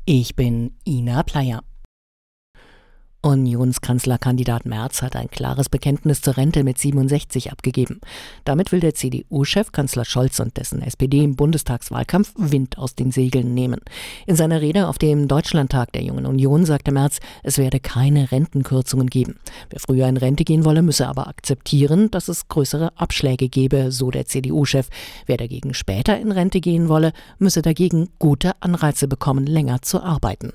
Ich bin Ina Pleyer. Unionskanzlerkandidat Merz hat ein klares Bekenntnis zur Rente mit 67 abgegeben. Damit will der CDU-Chef Kanzler Scholz und dessen SPD im Bundestagswahlkampf Wind aus den Segeln nehmen. In seiner Rede auf dem Deutschlandtag der Jungen Union sagte Merz, es werde keine Rentenkürzungen geben. Wer früher in Rente gehen wolle, müsse aber akzeptieren, dass es größere Abschläge gebe, so der CDU-Chef. Wer dagegen später in Rente gehen wolle, müsse dagegen gute Anreize bekommen, länger zu arbeiten.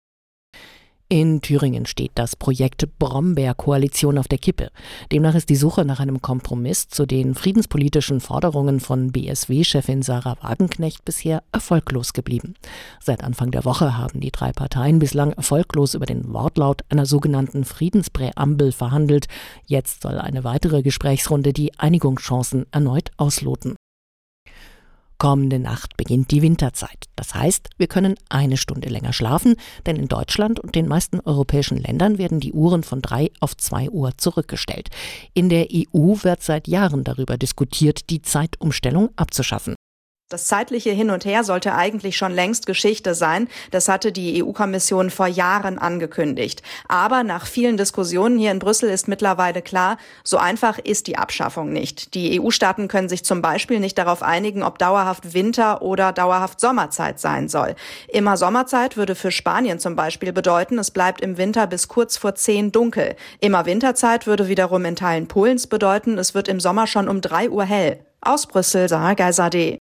In Thüringen steht das Projekt Brombeer-Koalition auf der Kippe. Demnach ist die Suche nach einem Kompromiss zu den friedenspolitischen Forderungen von BSW-Chefin Sarah Wagenknecht bisher erfolglos geblieben. Seit Anfang der Woche haben die drei Parteien bislang erfolglos über den Wortlaut einer sogenannten Friedenspräambel verhandelt. Jetzt soll eine weitere Gesprächsrunde die Einigungschancen erneut ausloten. Kommende Nacht beginnt die Winterzeit. Das heißt, wir können eine Stunde länger schlafen, denn in Deutschland und den meisten europäischen Ländern werden die Uhren von 3 auf 2 Uhr zurückgestellt. In der EU wird seit Jahren darüber diskutiert, die Zeitumstellung abzuschaffen. Das zeitliche Hin und Her sollte eigentlich schon längst Geschichte sein. Das hatte die EU-Kommission vor Jahren angekündigt. Aber nach vielen Diskussionen hier in Brüssel ist mittlerweile klar, so einfach ist die Abschaffung nicht. Die EU-Staaten können sich zum Beispiel nicht darauf einigen, ob dauerhaft Winter- oder dauerhaft Sommerzeit sein soll. Immer Sommerzeit würde für Spanien zum Beispiel bedeuten, es bleibt im Winter bis kurz vor 10 dunkel. Immer Winterzeit würde wiederum in Teilen Polens bedeuten, es wird im Sommer schon um 3 Uhr hell. Aus Brüssel, Sarah Geiserde.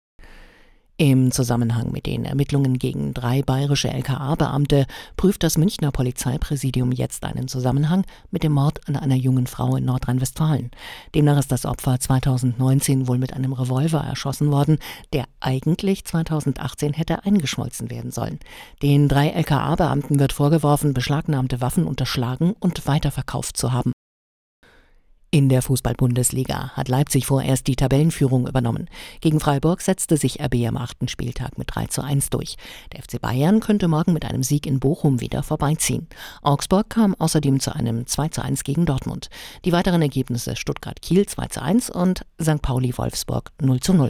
Im Zusammenhang mit den Ermittlungen gegen 3 bayerische LKA-Beamte prüft das Münchner Polizeipräsidium jetzt einen Zusammenhang mit dem Mord an einer jungen Frau in Nordrhein-Westfalen. Demnach ist das Opfer 2019 wohl mit einem Revolver erschossen worden, der eigentlich 2018 hätte eingeschmolzen werden sollen. Den 3 LKA-Beamten wird vorgeworfen, beschlagnahmte Waffen unterschlagen und weiterverkauft zu haben. In der Fußball-Bundesliga hat Leipzig vorerst die Tabellenführung übernommen. Gegen Freiburg setzte sich RB am 8. Spieltag mit 3:1 durch. Der FC Bayern könnte morgen mit einem Sieg in Bochum wieder vorbeiziehen. Augsburg kam außerdem zu einem 2:1 gegen Dortmund. Die weiteren Ergebnisse Stuttgart-Kiel 2:1 und St. Pauli-Wolfsburg 0:0.